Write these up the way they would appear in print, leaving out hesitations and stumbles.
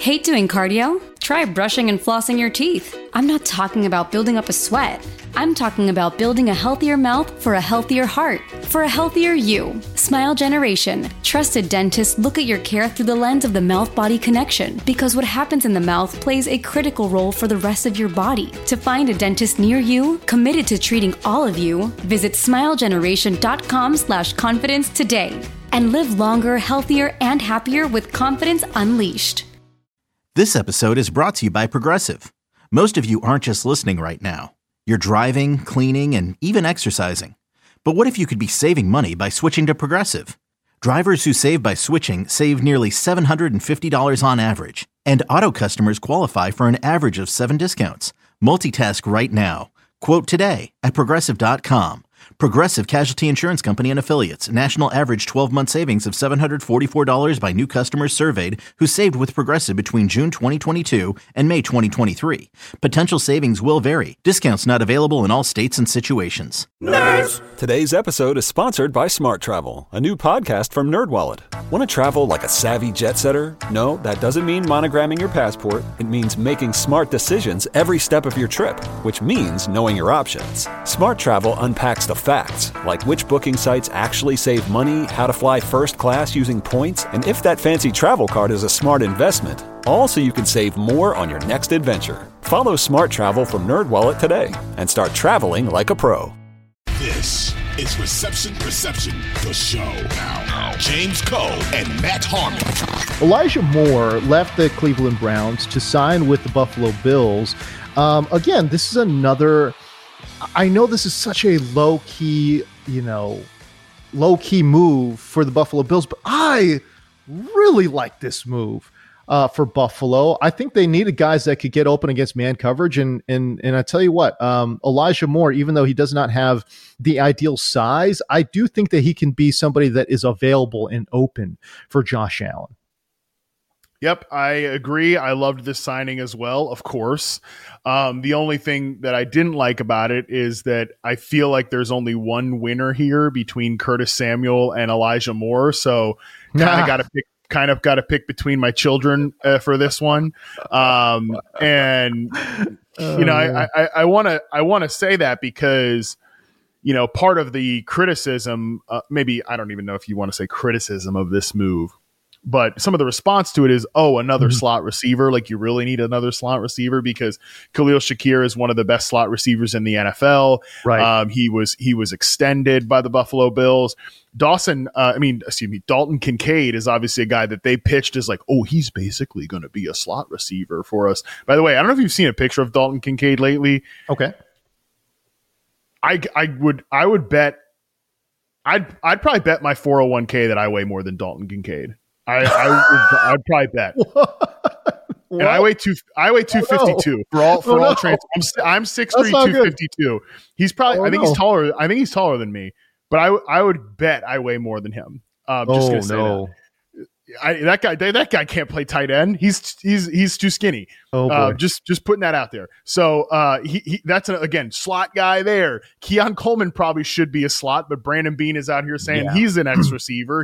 Hate doing cardio? Try brushing and flossing your teeth. I'm not talking about building up a sweat. I'm talking about building a healthier mouth for a healthier heart, for a healthier you. Smile Generation. Trusted dentists look at your care through the lens of the mouth-body connection, because what happens in the mouth plays a critical role for the rest of your body. To find a dentist near you, committed to treating all of you, visit smilegeneration.com/confidence today and live longer, healthier, and happier with confidence unleashed. This episode is brought to you by Progressive. Most of you aren't just listening right now. You're driving, cleaning, and even exercising. But what if you could be saving money by switching to Progressive? Drivers who save by switching save nearly $750 on average. And auto customers qualify for an average of 7 discounts. Multitask right now. Quote today at Progressive.com. Progressive Casualty Insurance Company and Affiliates. National average 12-month savings of $744 by new customers surveyed who saved with Progressive between June 2022 and May 2023. Potential savings will vary. Discounts not available in all states and situations. Nerds! Today's episode is sponsored by Smart Travel, a new podcast from NerdWallet. Want to travel like a savvy jet setter? No, that doesn't mean monogramming your passport. It means making smart decisions every step of your trip, which means knowing your options. Smart Travel unpacks the facts, like which booking sites actually save money, how to fly first class using points, and if that fancy travel card is a smart investment. All so you can save more on your next adventure. Follow Smart Travel from NerdWallet today and start traveling like a pro. This is Reception Perception, the show. Now, James Koh and Matt Harmon. Elijah Moore left the Cleveland Browns to sign with the Buffalo Bills. Again, this is another... I know this is such a low-key move for the Buffalo Bills, but I really like this move for Buffalo. I think they needed guys that could get open against man coverage, and I tell you what, Elijah Moore, even though he does not have the ideal size, I do think that he can be somebody that is available and open for Josh Allen. Yep, I agree. I loved this signing as well, of course. The only thing that I didn't like about it is that I feel like there's only one winner here between Curtis Samuel and Elijah Moore. So kind of got to pick between my children for this one. I want to say that because, part of the criticism, maybe I don't even know if you want to say criticism of this move, but some of the response to it is, another slot receiver. Like, you really need another slot receiver because Khalil Shakir is one of the best slot receivers in the NFL. Right. He was extended by the Buffalo Bills. Dalton Kincaid is obviously a guy that they pitched as like, he's basically going to be a slot receiver for us. By the way, I don't know if you've seen a picture of Dalton Kincaid lately. Okay. I'd probably bet my 401k that I weigh more than Dalton Kincaid. I'd probably bet. And I weigh 252 for all trans. I'm 6'3", 252. He's probably. I think he's taller. I think he's taller than me. But I would bet I weigh more than him. Just gonna say that. That guy can't play tight end. He's too skinny. Just putting that out there. So that's again slot guy there. Keon Coleman probably should be a slot, but Brandon Beane is out here saying he's an X receiver.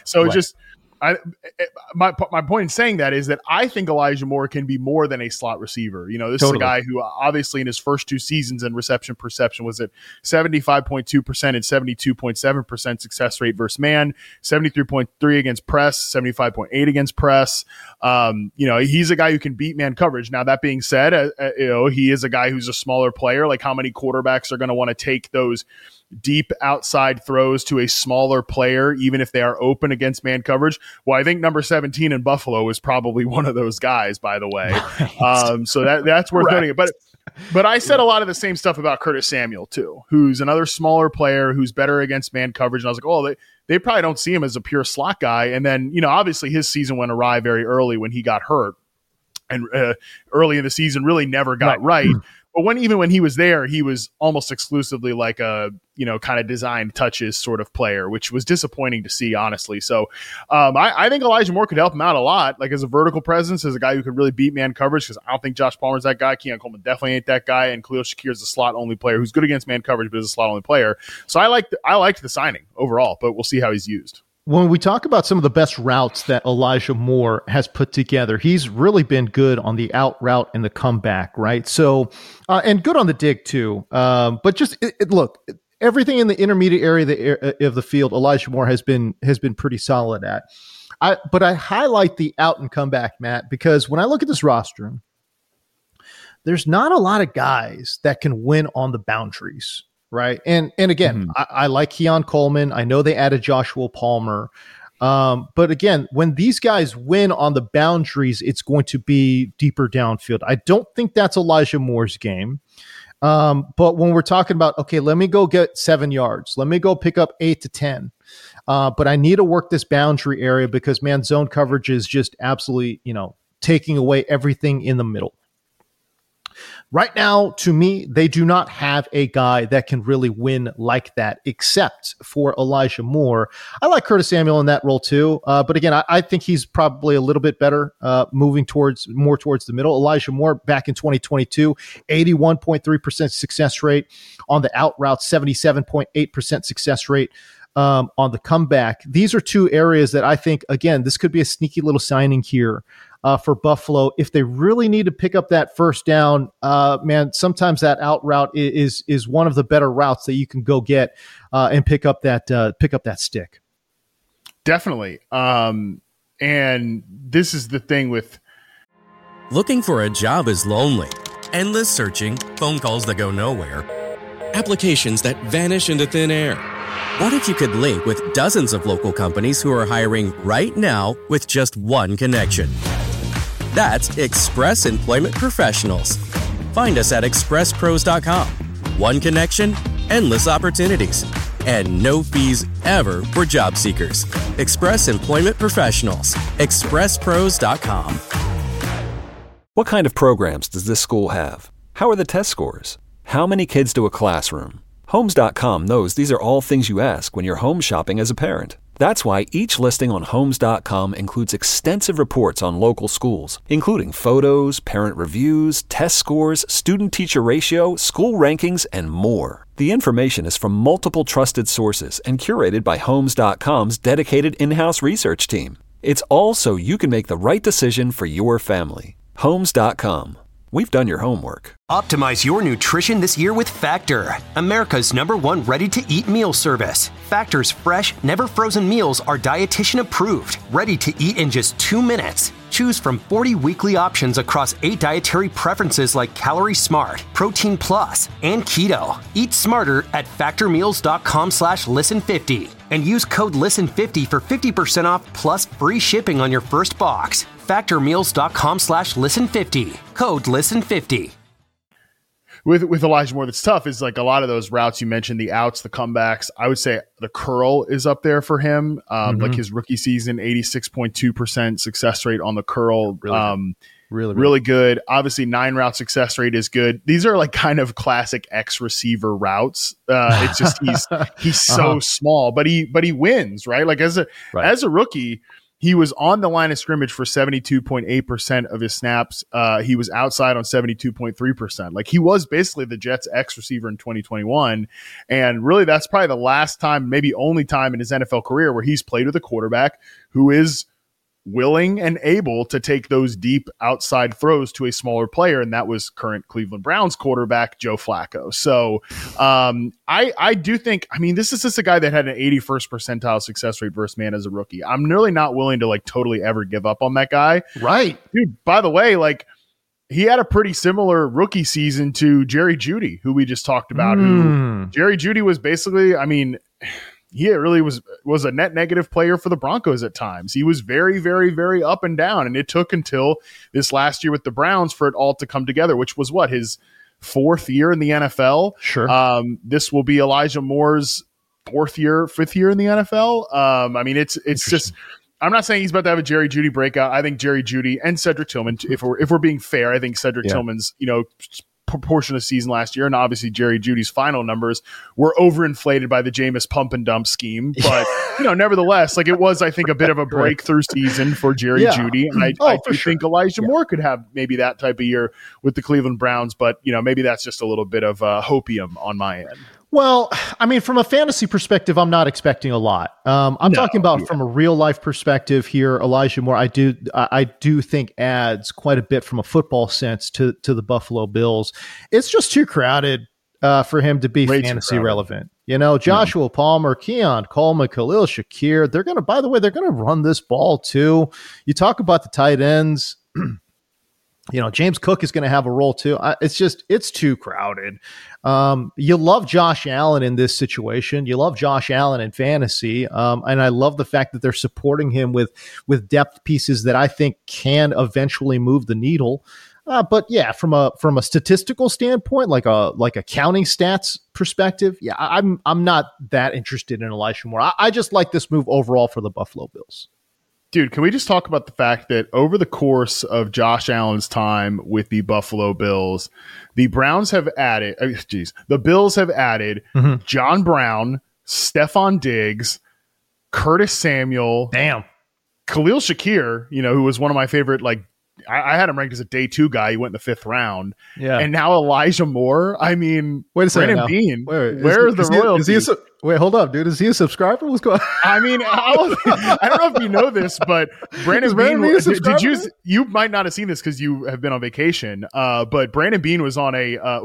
My point in saying that is that I think Elijah Moore can be more than a slot receiver. This is a guy who obviously in his first 2 seasons in reception perception was at 75.2% and 72.7% success rate versus man, 73.3 against press, 75.8 against press. He's a guy who can beat man coverage. Now, that being said, he is a guy who's a smaller player. Like, how many quarterbacks are going to want to take those deep outside throws to a smaller player, even if they are open against man coverage? Well, I think number 17 in Buffalo is probably one of those guys, by the way. Right. So that's worth noting. But I said a lot of the same stuff about Curtis Samuel too, who's another smaller player who's better against man coverage. And I was like, they probably don't see him as a pure slot guy. And then, obviously his season went awry very early when he got hurt, and early in the season really never got right. But even when he was there, he was almost exclusively like a, kind of design touches sort of player, which was disappointing to see, honestly. So I think Elijah Moore could help him out a lot, like as a vertical presence, as a guy who could really beat man coverage, because I don't think Josh Palmer's that guy. Keon Coleman definitely ain't that guy. And Khalil Shakir is a slot-only player who's good against man coverage, but is a slot-only player. So I liked the signing overall, but we'll see how he's used. When we talk about some of the best routes that Elijah Moore has put together, he's really been good on the out route and the comeback, right? So, and good on the dig too. But just look, everything in the intermediate area of the field, Elijah Moore has been pretty solid at. But I highlight the out and comeback, Matt, because when I look at this roster, there's not a lot of guys that can win on the boundaries. Right. And again, I like Keon Coleman. I know they added Joshua Palmer. But again, when these guys win on the boundaries, it's going to be deeper downfield. I don't think that's Elijah Moore's game. But when we're talking about, okay, let me go get 7 yards. Let me go pick up 8 to 10. But I need to work this boundary area because, man, zone coverage is just absolutely, taking away everything in the middle. Right now, to me, they do not have a guy that can really win like that, except for Elijah Moore. I like Curtis Samuel in that role too, but again, I think he's probably a little bit better, moving more towards the middle. Elijah Moore back in 2022, 81.3% success rate on the out route, 77.8% success rate on the comeback. These are two areas that I think, again, this could be a sneaky little signing here for Buffalo. If they really need to pick up that first down, man, sometimes that out route is one of the better routes that you can go get and pick up that stick. Definitely. And this is the thing with looking for a job is lonely. Endless searching, phone calls that go nowhere, applications that vanish into thin air. What if you could link with dozens of local companies who are hiring right now with just one connection? That's Express Employment Professionals. Find us at expresspros.com. One connection, endless opportunities, and no fees ever for job seekers. Express Employment Professionals. expresspros.com. What kind of programs does this school have? How are the test scores? How many kids do a classroom? Homes.com knows these are all things you ask when you're home shopping as a parent. That's why each listing on Homes.com includes extensive reports on local schools, including photos, parent reviews, test scores, student-teacher ratio, school rankings, and more. The information is from multiple trusted sources and curated by Homes.com's dedicated in-house research team. It's all so you can make the right decision for your family. Homes.com. We've done your homework. Optimize your nutrition this year with Factor, America's #1 ready-to-eat meal service. Factor's fresh, never-frozen meals are dietitian approved, ready to eat in just 2 minutes. Choose from 40 weekly options across 8 dietary preferences like Calorie Smart, Protein Plus, and Keto. Eat smarter at factormeals.com/listen50 and use code LISTEN50 for 50% off plus free shipping on your first box. factormeals.com/listen50. Code LISTEN50. With Elijah Moore, that's tough is like a lot of those routes you mentioned, the outs, the comebacks. I would say the curl is up there for him. Like his rookie season, 86.2% success rate on the curl. Really good. Obviously, 9-route success rate is good. These are like kind of classic X receiver routes. It's just he's so small, but he wins, right? Like as a rookie, he was on the line of scrimmage for 72.8% of his snaps. He was outside on 72.3%. Like he was basically the Jets' X receiver in 2021. And really that's probably the last time, maybe only time in his NFL career where he's played with a quarterback who is willing and able to take those deep outside throws to a smaller player. And that was current Cleveland Browns quarterback, Joe Flacco. So I do think, this is just a guy that had an 81st percentile success rate versus man as a rookie. I'm really not willing to like totally ever give up on that guy. Right. Dude, by the way, like he had a pretty similar rookie season to Jerry Jeudy, who we just talked about. Who Jerry Jeudy was basically, he really was a net negative player for the Broncos at times. He was very, very, very up and down. And it took until this last year with the Browns for it all to come together, which was his 4th year in the NFL. Sure. This will be Elijah Moore's 5th year in the NFL. It's just, I'm not saying he's about to have a Jerry Jeudy breakout. I think Jerry Jeudy and Cedric Tillman, if we're being fair, I think Cedric Tillman's, proportion of season last year, and obviously Jerry Jeudy's final numbers were overinflated by the Jameis pump and dump scheme, but nevertheless, like it was, I think, a bit of a breakthrough season for Jerry Jeudy, and I think Elijah Moore could have maybe that type of year with the Cleveland Browns, but maybe that's just a little bit of hopium on my end. Well, I mean, from a fantasy perspective, I'm not expecting a lot. I'm talking about from a real life perspective here. Elijah Moore, I do think adds quite a bit from a football sense to the Buffalo Bills. It's just too crowded for him to be fantasy relevant. Joshua Palmer, Keon Coleman, Khalil Shakir, they're going to run this ball too. You talk about the tight ends. James Cook is going to have a role too. It's too crowded. You love Josh Allen in this situation. You love Josh Allen in fantasy. And I love the fact that they're supporting him with depth pieces that I think can eventually move the needle. But yeah, from a statistical standpoint, like a counting stats perspective, yeah, I'm not that interested in Elijah Moore. I just like this move overall for the Buffalo Bills. Dude, can we just talk about the fact that over the course of Josh Allen's time with the Buffalo Bills, the Bills have added John Brown, Stephon Diggs, Curtis Samuel, Khalil Shakir, who was one of my favorite, I had him ranked as a day 2 guy. He went in the 5th round. Yeah. And now Elijah Moore. I mean, wait a second. Brandon Beane. Where are the royalties? Wait, hold up, dude. Is he a subscriber? What's going on? I mean, I don't know if you know this, but Brandon Beane, you might not have seen this because you have been on vacation. But Brandon Beane was on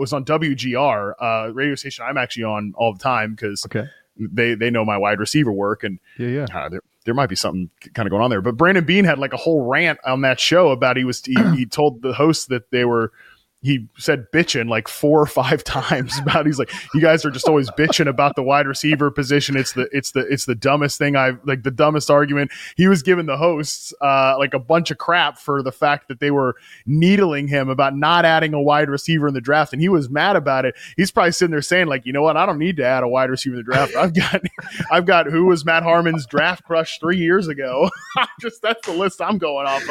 WGR, radio station I'm actually on all the time because they know my wide receiver work, and there might be something kind of going on there. But Brandon Beane had a whole rant on that show about he told the host that he said bitching 4 or 5 times about, he's like, you guys are just always bitching about the wide receiver position. It's the dumbest thing the dumbest argument. He was giving the hosts a bunch of crap for the fact that they were needling him about not adding a wide receiver in the draft. And he was mad about it. He's probably sitting there saying you know what? I don't need to add a wide receiver in the draft. I've got who was Matt Harmon's draft crush 3 years ago. That's the list I'm going off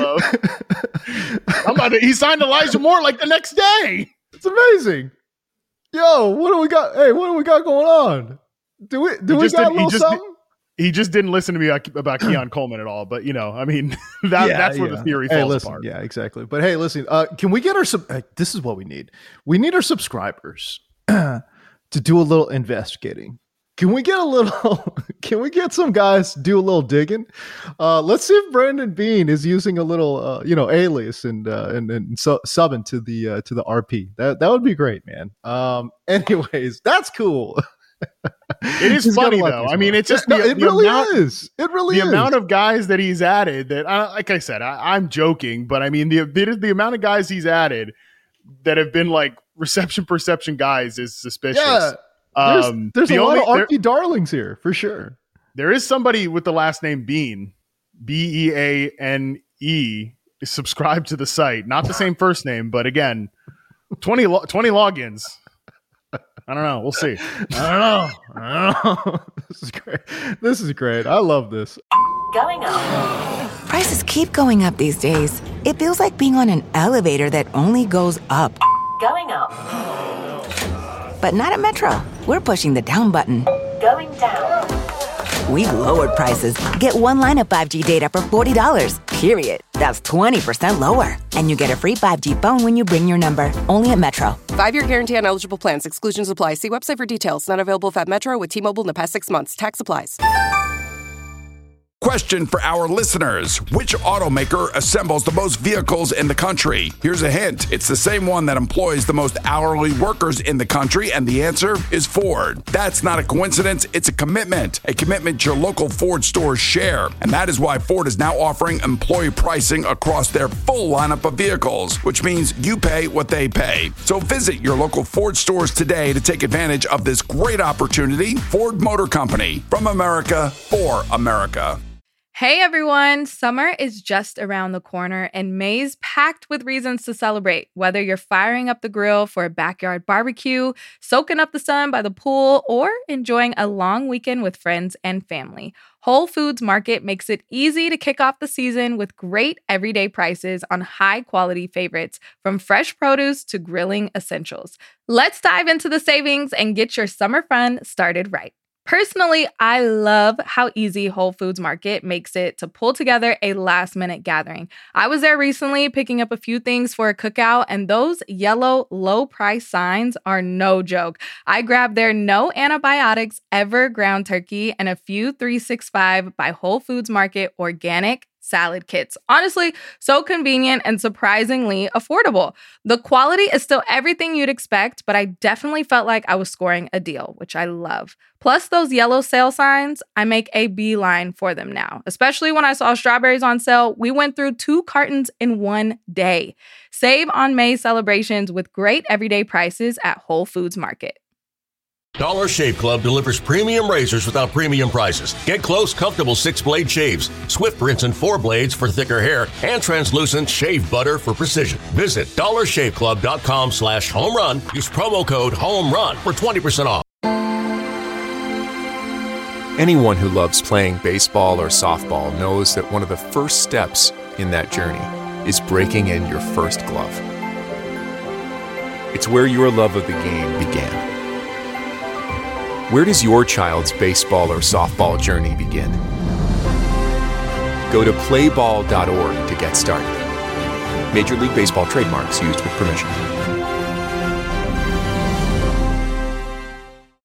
of. He signed Elijah Moore the next day. It's amazing. Yo, what do we got? Hey, what do we got going on? Do we got a little something? He just didn't listen to me about Keon Coleman at all. But I mean, that's where the theory falls apart. Yeah, exactly. But hey, listen, can we get this is what we need. We need our subscribers to do a little investigating. Can we get some guys to do a little digging? Let's see if Brandon Beane is using a little, alias and subbing to the RP. That would be great, man. Anyways, that's cool. It is funny though. I mean, it's just it really is. The amount of guys that he's added that, like I said, I'm joking, but I mean, the amount of guys he's added that have been reception perception guys is suspicious. Yeah. There's a lot of RP darlings here for sure. There is somebody with the last name Beane, Beane, subscribed to the site. Not the same first name, but again, 20 logins. I don't know. We'll see. I don't know. This is great. I love this. Going up. Prices keep going up these days. It feels like being on an elevator that only goes up. Going up. But not at Metro. We're pushing the down button. Going down. We've lowered prices. Get one line of 5G data for $40, period. That's 20% lower. And you get a free 5G phone when you bring your number. Only at Metro. 5-year guarantee on eligible plans. Exclusions apply. See website for details. Not available at Metro with T-Mobile in the past 6 months. Tax applies. Question for our listeners. Which automaker assembles the most vehicles in the country? Here's a hint. It's the same one that employs the most hourly workers in the country, and the answer is Ford. That's not a coincidence. It's a commitment your local Ford stores share. And that is why Ford is now offering employee pricing across their full lineup of vehicles, which means you pay what they pay. So visit your local Ford stores today to take advantage of this great opportunity. Ford Motor Company, from America for America. Hey everyone, summer is just around the corner and May's packed with reasons to celebrate. Whether you're firing up the grill for a backyard barbecue, soaking up the sun by the pool, or enjoying a long weekend with friends and family, Whole Foods Market makes it easy to kick off the season with great everyday prices on high-quality favorites, from fresh produce to grilling essentials. Let's dive into the savings and get your summer fun started right. Personally, I love how easy Whole Foods Market makes it to pull together a last-minute gathering. I was there recently picking up a few things for a cookout, and those yellow low-price signs are no joke. I grabbed their no antibiotics ever ground turkey and a few 365 by Whole Foods Market organic salad kits. Honestly, so convenient and surprisingly affordable. The quality is still everything you'd expect, but I definitely felt like I was scoring a deal, which I love. Plus those yellow sale signs, I make a beeline for them now. Especially when I saw strawberries on sale, we went through 2 cartons in one day. Save on May celebrations with great everyday prices at Whole Foods Market. Dollar Shave Club delivers premium razors without premium prices. Get close, comfortable 6-blade shaves, swift rinse and 4 blades for thicker hair, and translucent shave butter for precision. Visit dollarshaveclub.com/homerun. Use promo code HOMERUN for 20% off. Anyone who loves playing baseball or softball knows that one of the first steps in that journey is breaking in your first glove. It's where your love of the game began. Where does your child's baseball or softball journey begin? Go to playball.org to get started. Major League Baseball trademarks used with permission.